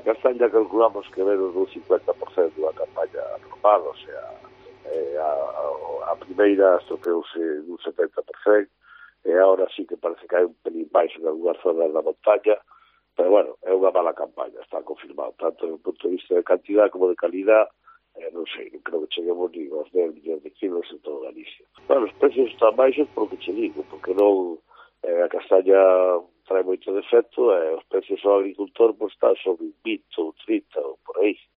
castaña calculamos que menos dun 50% da campaña normal, o sea, a primeira estropeouse dun 70%, e agora sí que parece que hai un pelín baixo en algunhas zonas da montaña, pero bueno, é unha mala campaña, está confirmado, tanto do punto de vista de cantidad como de calidad, non sei, non creo que cheguemos ni aos 10 millóns de kilos en todo Galicia. Bueno, os precios están baixos polo que che digo, porque non a castaña trae moito defecto e os precios ao agricultor pues, están sobre 20 ou 30 ou por aí.